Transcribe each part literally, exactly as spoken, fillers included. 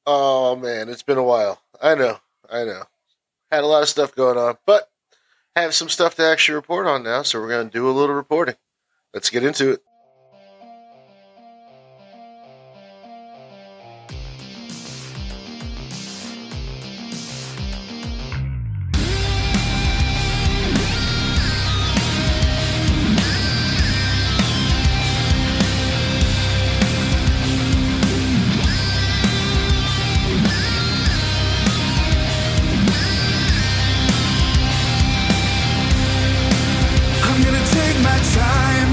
Oh man, it's been a while. I know, I know. Had a lot of stuff going on, but have some stuff to actually report on now, so we're going to do a little reporting. Let's get into it. I'm gonna take my time.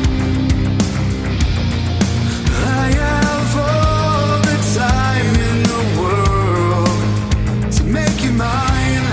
I have all the time in the world to make you mine.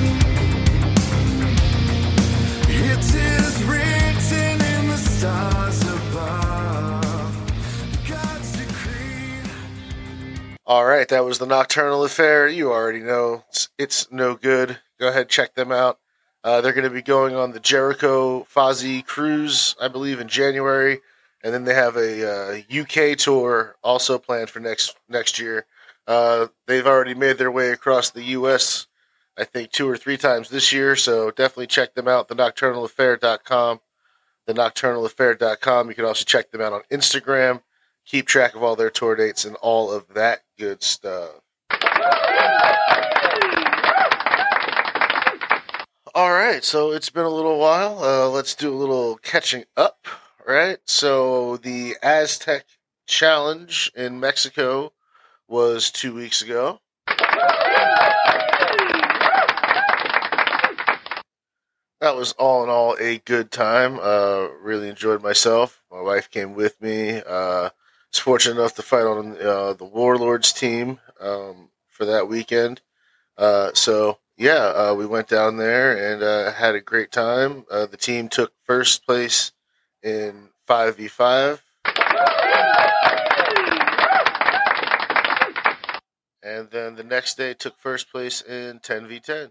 It is written in the stars above. God's decree. All right, that was the Nocturnal Affair. You already know it's, it's no good. Go ahead, check them out. Uh, they're going to be going on the Jericho Fozzy cruise, I believe, in January, and then they have a uh, U K tour also planned for next next year. Uh, they've already made their way across the U S, I think, two or three times this year, so definitely check them out. the nocturnal affair dot com. the nocturnal affair dot com. You can also check them out on Instagram. Keep track of all their tour dates and all of that good stuff. All right, so it's been a little while. Uh, let's do a little catching up, right? So the Aztec Challenge in Mexico was two weeks ago. That was all in all a good time. Uh, really enjoyed myself. My wife came with me. Uh, was fortunate enough to fight on uh, the Warlords team um, for that weekend. Uh, so yeah, uh, we went down there and uh, had a great time. Uh, the team took first place in five v five. And then the next day took first place in ten v ten.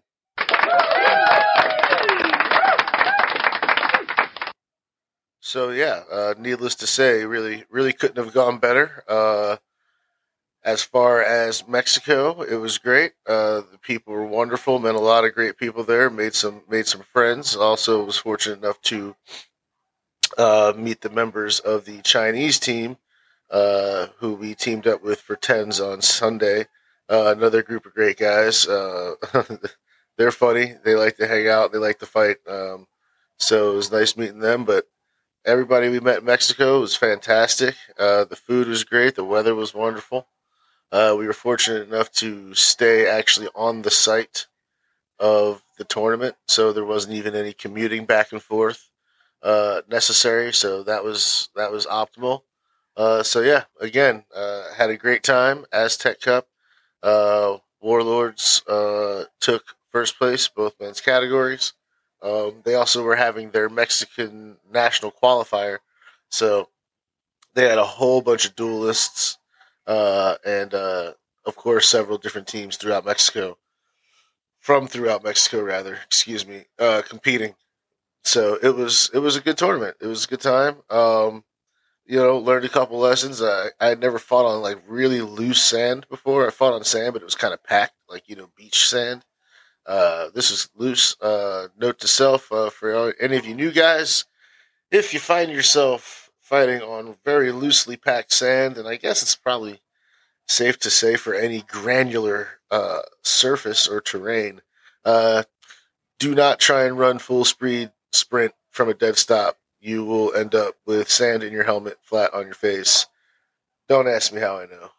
So yeah, uh, needless to say, really, really couldn't have gone better. Uh, as far as Mexico, it was great. Uh, the people were wonderful. Met a lot of great people there. Made some, made some friends. Also, was fortunate enough to uh, meet the members of the Chinese team, uh, who we teamed up with for tens on Sunday. Uh, another group of great guys. Uh, they're funny. They like to hang out. They like to fight. Um, so it was nice meeting them. But everybody we met in Mexico was fantastic. Uh, the food was great. The weather was wonderful. Uh, we were fortunate enough to stay actually on the site of the tournament, so there wasn't even any commuting back and forth uh, necessary. So that was that was optimal. Uh, so yeah, again, uh, had a great time. Aztec Cup, uh, Warlords uh, took first place both men's categories. Um, they also were having their Mexican national qualifier, so they had a whole bunch of duelists, uh, and uh, of course several different teams throughout Mexico, from throughout Mexico rather, excuse me, uh, competing. So it was it was a good tournament. It was a good time. Um, you know, learned a couple lessons. I I had never fought on like really loose sand before. I fought on sand, but it was kind of packed, like you know, beach sand. Uh, this is loose. Uh, note to self uh, for any of you new guys: if you find yourself fighting on very loosely packed sand, and I guess it's probably safe to say for any granular uh, surface or terrain, uh, do not try and run full speed sprint from a dead stop. You will end up with sand in your helmet, flat on your face. Don't ask me how I know.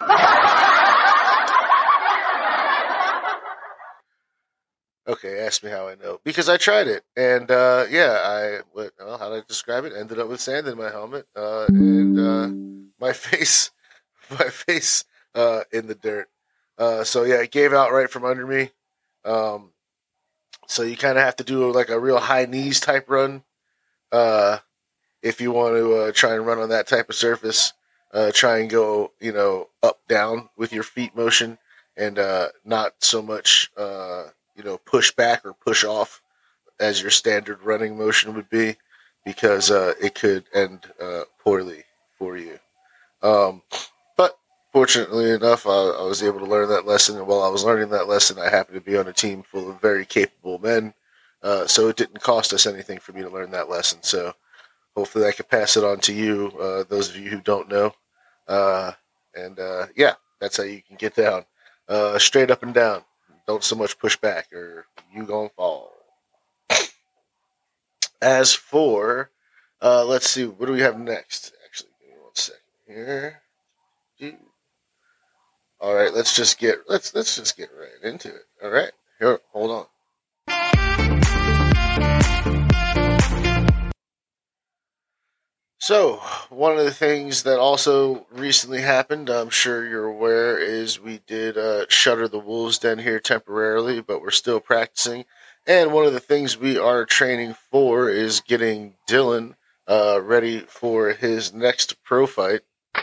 Okay, ask me how I know. Because I tried it. And, uh, yeah, I, what, well, how did I describe it? Ended up with sand in my helmet, uh, and, uh, my face, my face, uh, in the dirt. Uh, so yeah, it gave out right from under me. Um, so you kind of have to do like a real high knees type run, uh, if you want to, uh, try and run on that type of surface. Uh, try and go, you know, up, down with your feet motion and, uh, not so much, uh, you know, push back or push off as your standard running motion would be, because uh, it could end uh, poorly for you. Um, but fortunately enough, I, I was able to learn that lesson. And while I was learning that lesson, I happened to be on a team full of very capable men. Uh, so it didn't cost us anything for me to learn that lesson. So hopefully I can pass it on to you, uh, those of you who don't know. Uh, and uh, yeah, that's how you can get down. Uh, straight up and down. Don't so much push back or you gonna fall. As for, uh, let's see, what do we have next? Actually, give me one second here. All right, let's just get let's let's just get right into it. All right, here, hold on. So, one of the things that also recently happened, I'm sure you're aware, is we did uh, shutter the Wolves Den here temporarily, but we're still practicing. And one of the things we are training for is getting Dylan uh, ready for his next pro fight.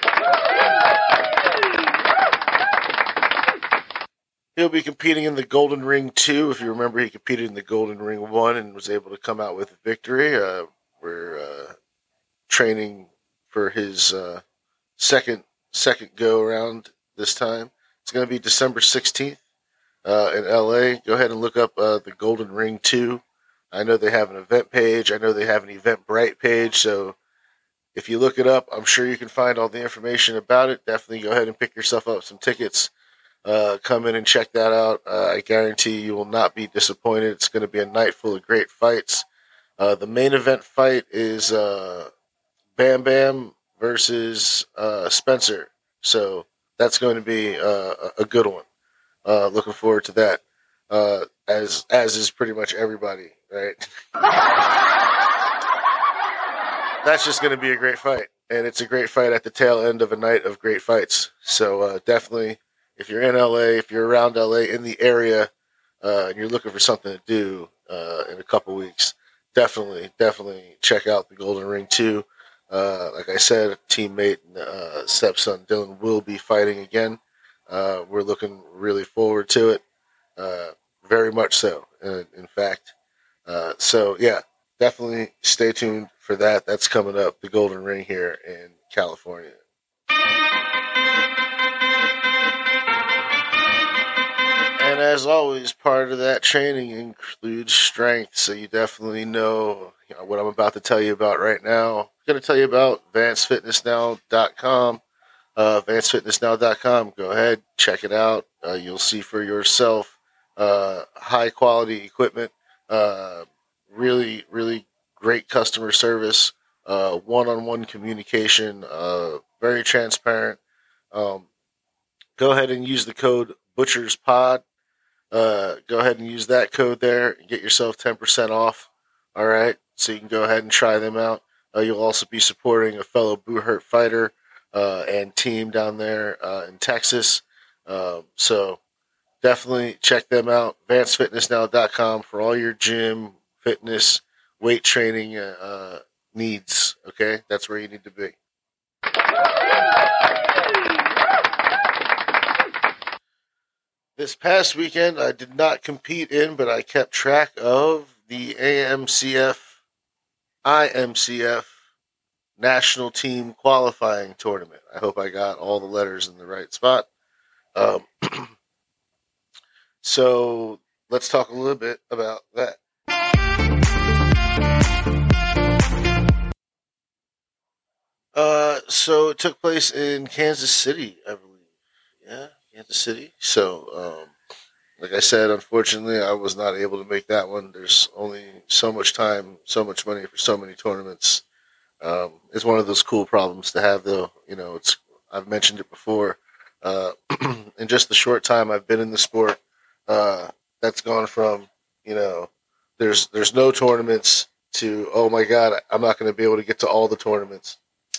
He'll be competing in the Golden Ring two. If you remember, he competed in the Golden Ring one and was able to come out with a victory. Uh, we're uh, training for his uh, second second go around this time. It's going to be December sixteenth uh, in L A. Go ahead and look up uh, the Golden Ring two. I know they have an event page. I know they have an Eventbrite page. So if you look it up, I'm sure you can find all the information about it. Definitely go ahead and pick yourself up some tickets. Uh, come in and check that out. Uh, I guarantee you will not be disappointed. It's going to be a night full of great fights. Uh, the main event fight is uh, Bam Bam versus uh, Spencer. So that's going to be uh, a good one. Uh, looking forward to that. Uh, as as is pretty much everybody, right? That's just going to be a great fight, and it's a great fight at the tail end of a night of great fights. So uh, definitely. If you're in L A, if you're around L A, in the area, uh, and you're looking for something to do uh, in a couple weeks, definitely, definitely check out the Golden Ring two. Uh, like I said, teammate uh, stepson Dylan will be fighting again. Uh, we're looking really forward to it, uh, very much so, in, in fact. Uh, so, yeah, definitely stay tuned for that. That's coming up, the Golden Ring here in California. And as always, part of that training includes strength. So you definitely know, you know what I'm about to tell you about right now. I'm going to tell you about Vance Fitness Now dot com. Uh, Vance Fitness Now dot com. Go ahead, check it out. Uh, you'll see for yourself uh, high quality equipment, uh, really, really great customer service, uh, one-on-one communication, uh, very transparent. Um, go ahead and use the code ButchersPod. Uh, go ahead and use that code there and get yourself ten percent off. All right. So you can go ahead and try them out. Uh, you'll also be supporting a fellow Boo Hurt fighter uh, and team down there uh, in Texas. Um, so definitely check them out. Vance Fitness Now dot com for all your gym, fitness, weight training uh, needs. Okay. That's where you need to be. This past weekend, I did not compete in, but I kept track of the A M C F, I M C F National Team Qualifying Tournament. I hope I got all the letters in the right spot. Um, so let's talk a little bit about that. Uh, so it took place in Kansas City, I believe. Yeah. Kansas City. So, um, like I said, unfortunately, I was not able to make that one. There's only so much time, so much money for so many tournaments. Um, it's one of those cool problems to have, though. You know, it's I've mentioned it before. Uh, in just the short time I've been in the sport, uh, that's gone from, you know, there's there's no tournaments to, oh my God, I'm not going to be able to get to all the tournaments.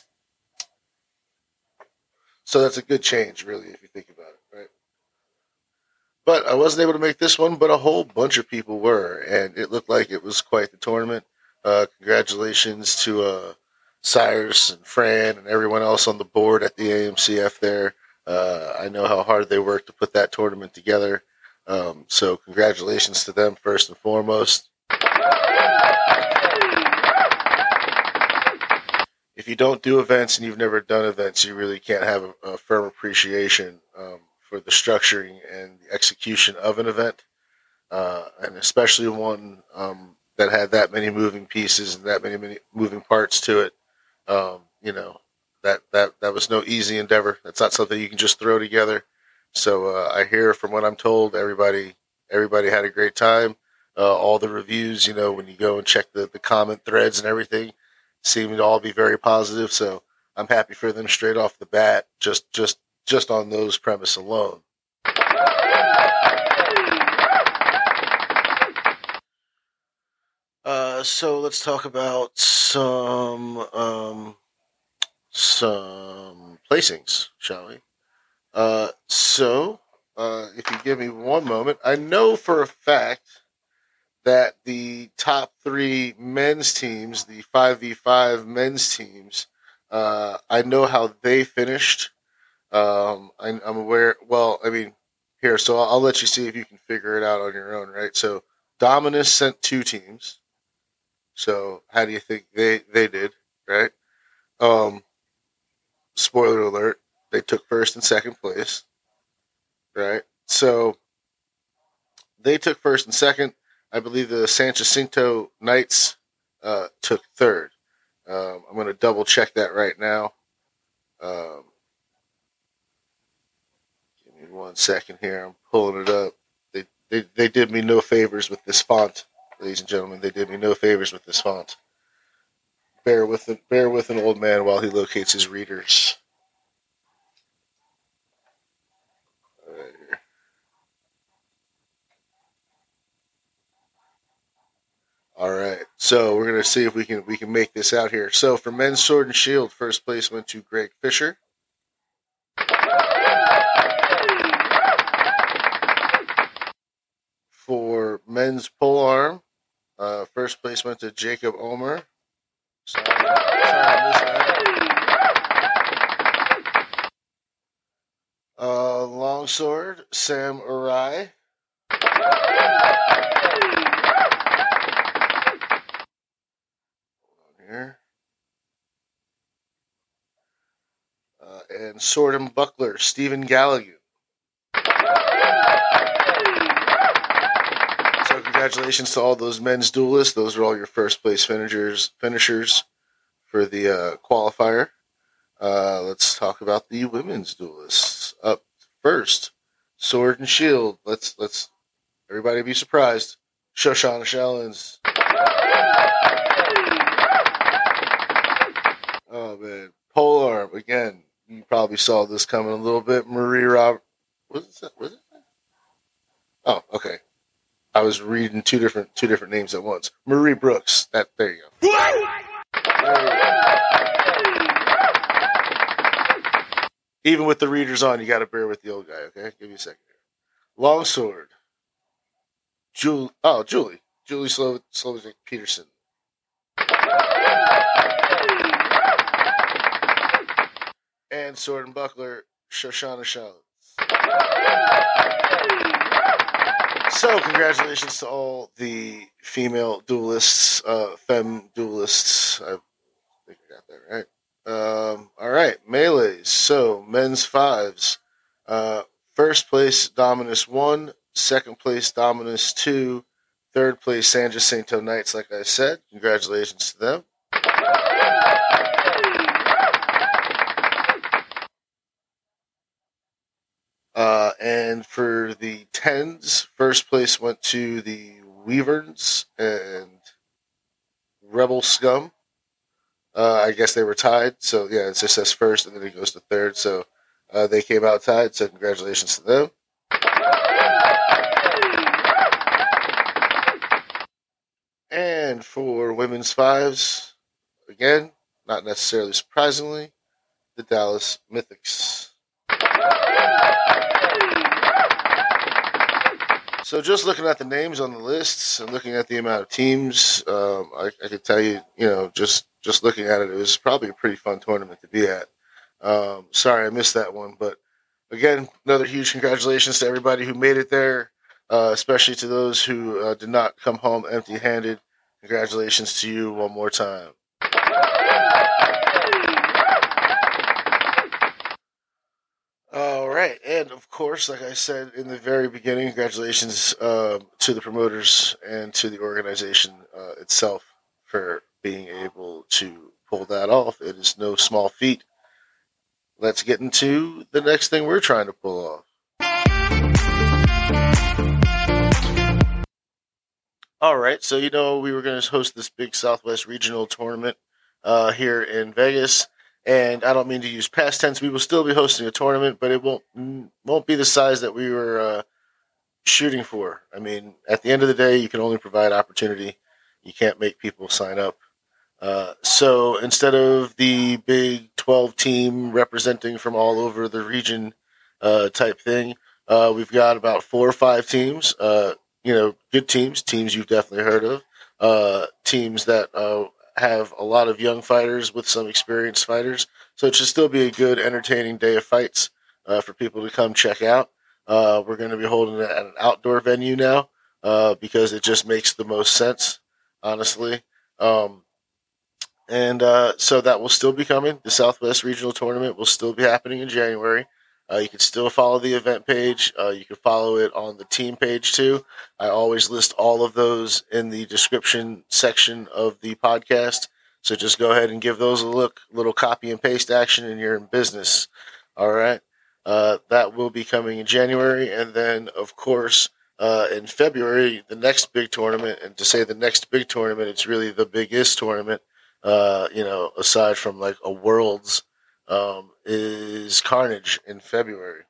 So that's a good change, really, if you think about it, right? But I wasn't able to make this one, but a whole bunch of people were, and it looked like it was quite the tournament. Uh, congratulations to uh, Cyrus and Fran and everyone else on the board at the A M C F there. Uh, I know how hard they worked to put that tournament together. Um, so congratulations to them first and foremost. if you don't do events and you've never done events, you really can't have a, a firm appreciation um, for the structuring and the execution of an event, uh, and especially one um, that had that many moving pieces and that many, many moving parts to it. Um, you know, that, that, that was no easy endeavor. That's not something you can just throw together. So uh, I hear from what I'm told, everybody everybody had a great time. Uh, all the reviews, you know, when you go and check the, the comment threads and everything, seem to all be very positive. So I'm happy for them straight off the bat, just just just on those premise alone. Uh, so let's talk about some um, some placings, shall we? Uh, so, uh, if you give me one moment, I know for a fact that the top three men's teams, the five v five men's teams, uh, I know how they finished. Um, I, I'm aware, well, I mean, here, so I'll, I'll let you see if you can figure it out on your own, right? So, Dominus sent two teams. So, how do you think they, they did, right? Um, spoiler alert. They took first and second place, right? So they took first and second. I believe the San Jacinto Knights uh, took third. Um, I'm going to double check that right now. Um, give me one second here. I'm pulling it up. They, they they did me no favors with this font, ladies and gentlemen. They did me no favors with this font. Bear with it. Bear with an old man while he locates his readers. All right, so we're gonna see if we can we can make this out here. So for men's sword and shield, first place went to Greg Fisher. For men's pole arm, uh, first place went to Jacob Omer. Sorry, sorry I missed that. Uh, longsword, Sam Arai. Here. Uh, and sword and buckler, Stephen Gallagher. So congratulations to all those men's duelists. Those are all your first place finishers finishers for the uh, qualifier. Uh, let's talk about the women's duelists. Up first, sword and shield. Let's let's everybody be surprised. Shoshana Shallons. Oh man, pole arm again. You probably saw this coming a little bit. Marie Rob, was it? Was it? Oh, okay. I was reading two different two different names at once. Marie Brooks. That there you go. There you go. Even with the readers on, you got to bear with the old guy. Okay, give me a second here. Longsword. Julie. Oh, Julie. Julie Slo- Slovic Peterson. And sword and buckler, Shoshana Shallons. So, congratulations to all the female duelists, uh, femme duelists. I think I got that right. Um, all right, melees. So, men's fives. Uh, first place, Dominus one. Second place, Dominus two. Third place, San Jacinto Knights, like I said. Congratulations to them. Uh, and for the tens, first place went to the Weaverns and Rebel Scum. Uh, I guess they were tied. So, yeah, it just says first and then it goes to third. So, uh, they came out tied. So, congratulations to them. And for women's fives, again, not necessarily surprisingly, the Dallas Mythics. So just looking at the names on the lists and looking at the amount of teams, um, I, I could tell you, you know, just, just looking at it, it was probably a pretty fun tournament to be at. Um, sorry I missed that one, but again, another huge congratulations to everybody who made it there, uh, especially to those who uh, did not come home empty-handed. Congratulations to you one more time. right, and of course, like I said in the very beginning, congratulations uh, to the promoters and to the organization uh, itself for being able to pull that off. It is no small feat. Let's get into the next thing we're trying to pull off. All right, so you know we were going to host this big Southwest Regional tournament uh, here in Vegas, and I don't mean to use past tense. We will still be hosting a tournament, but it won't won't be the size that we were uh, shooting for. I mean, at the end of the day, you can only provide opportunity. You can't make people sign up. Uh, so instead of the big twelve team representing from all over the region uh, type thing, uh, we've got about four or five teams. Uh, you know, good teams, teams you've definitely heard of, uh, teams that uh, have a lot of young fighters with some experienced fighters. So it should still be a good, entertaining day of fights uh, for people to come check out. Uh, we're going to be holding it at an outdoor venue now uh, because it just makes the most sense, honestly. Um, and uh, so that will still be coming. The Southwest Regional Tournament will still be happening in January. Uh, you can still follow the event page. Uh, you can follow it on the team page too. I always list all of those in the description section of the podcast. So just go ahead and give those a look. Little copy and paste action, and you're in business. All right. Uh, that will be coming in January. And then, of course, uh, in February, the next big tournament. And to say the next big tournament, it's really the biggest tournament, uh, you know, aside from like a Worlds. Um, is Carnage in February.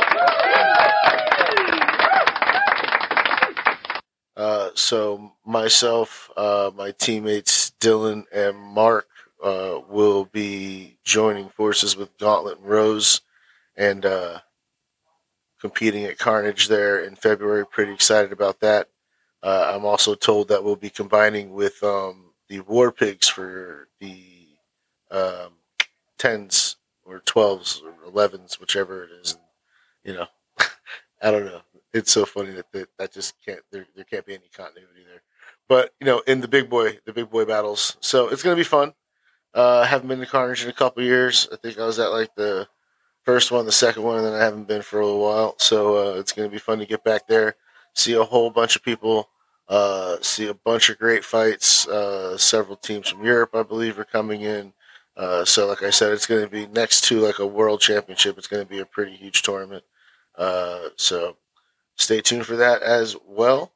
Uh, so myself, uh, my teammates Dylan and Mark uh, will be joining forces with Gauntlet and Rose and uh, competing at Carnage there in February. Pretty excited about that. Uh, I'm also told that we'll be combining with um, the War Pigs for the um, tens or twelves or elevens, whichever it is. And, you know, I don't know. It's so funny that that, that just can't, there, there can't be any continuity there. But, you know, in the big boy, the big boy battles. So it's going to be fun. Uh, I haven't been to Carnage in a couple of years. I think I was at like the first one, the second one, and then I haven't been for a little while. So uh, it's going to be fun to get back there, see a whole bunch of people, uh, see a bunch of great fights. Uh, several teams from Europe, I believe, are coming in. Uh, so, like I said, it's going to be next to like a world championship. It's going to be a pretty huge tournament. Uh, so, stay tuned for that as well.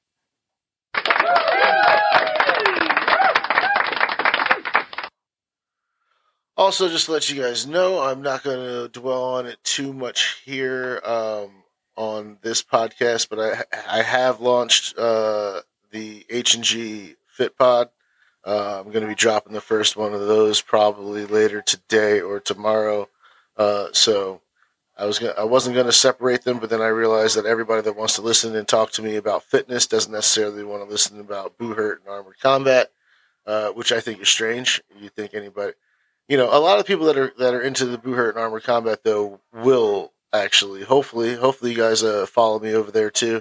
Also, just to let you guys know, I'm not going to dwell on it too much here um, on this podcast, but I I have launched uh, the H and G Fit Pod. Uh, I'm going to be dropping the first one of those probably later today or tomorrow. Uh, so I was gonna, I wasn't going to separate them, but then I realized that everybody that wants to listen and talk to me about fitness doesn't necessarily want to listen about Boo Hurt and Armored Combat, uh, which I think is strange. You think anybody, you know, a lot of people that are that are into the Boo Hurt and Armored Combat though will actually, hopefully, hopefully you guys uh, follow me over there too.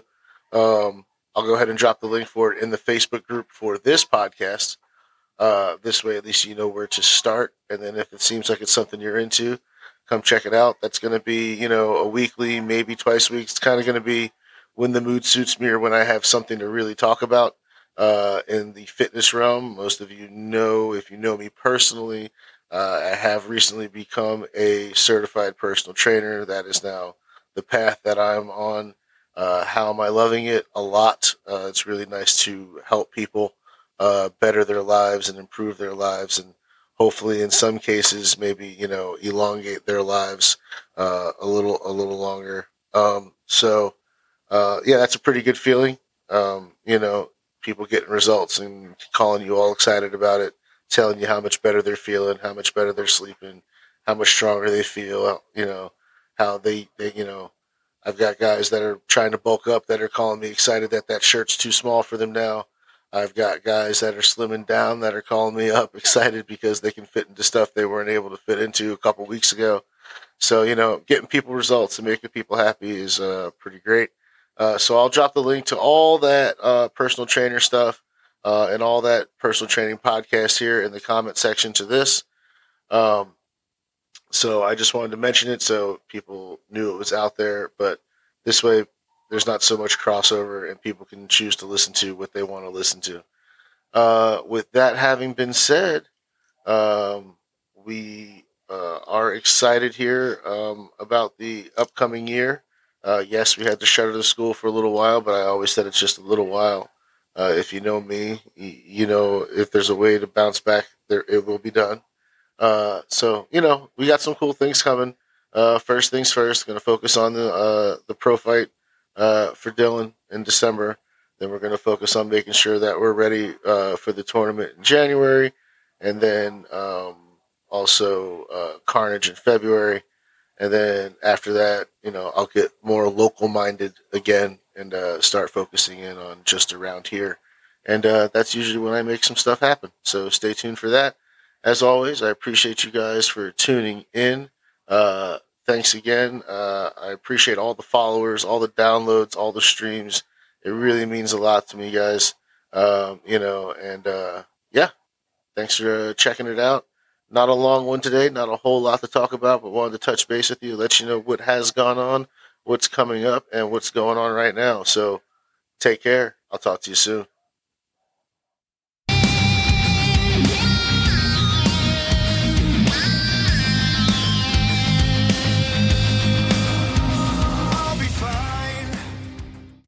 Um, I'll go ahead and drop the link for it in the Facebook group for this podcast. Uh, this way, at least you know where to start. And then if it seems like it's something you're into, come check it out. That's going to be, you know, a weekly, maybe twice a week. It's kind of going to be when the mood suits me or when I have something to really talk about uh, in the fitness realm. Most of you know, if you know me personally, uh, I have recently become a certified personal trainer. That is now the path that I'm on. Uh, how am I loving it? A lot. Uh, it's really nice to help people Uh, better their lives and improve their lives, and hopefully, in some cases, maybe you know, elongate their lives uh, a little, a little longer. Um, so, uh, yeah, that's a pretty good feeling. Um, you know, people getting results and calling you all excited about it, telling you how much better they're feeling, how much better they're sleeping, how much stronger they feel. You know, how they, they you know. I've got guys that are trying to bulk up that are calling me excited that that shirt's too small for them now. I've got guys that are slimming down that are calling me up excited because they can fit into stuff they weren't able to fit into a couple weeks ago. So, you know, getting people results and making people happy is uh, pretty great. Uh, so I'll drop the link to all that uh, personal trainer stuff uh, and all that personal training podcast here in the comment section to this. Um, So I just wanted to mention it so people knew it was out there. But this way, there's not so much crossover, and people can choose to listen to what they want to listen to. Uh, with that having been said, um, we uh, are excited here um, about the upcoming year. Uh, yes, we had to shutter the school for a little while, but I always said it's just a little while. Uh, if you know me, y- you know if there's a way to bounce back, there it will be done. Uh, so you know we got some cool things coming. Uh, first things first, going to focus on the uh, the pro fight uh, for Dylan in December. Then we're going to focus on making sure that we're ready uh, for the tournament in January, and then um, also uh, Carnage in February. And then after that, you know, I'll get more local minded again and uh, start focusing in on just around here. And uh, that's usually when I make some stuff happen. So stay tuned for that. As always, I appreciate you guys for tuning in. Uh, thanks again. Uh, I appreciate all the followers, all the downloads, all the streams. It really means a lot to me, guys. Um, you know, and uh, yeah, thanks for uh, checking it out. Not a long one today, not a whole lot to talk about, but wanted to touch base with you, let you know what has gone on, what's coming up, and what's going on right now. So take care. I'll talk to you soon.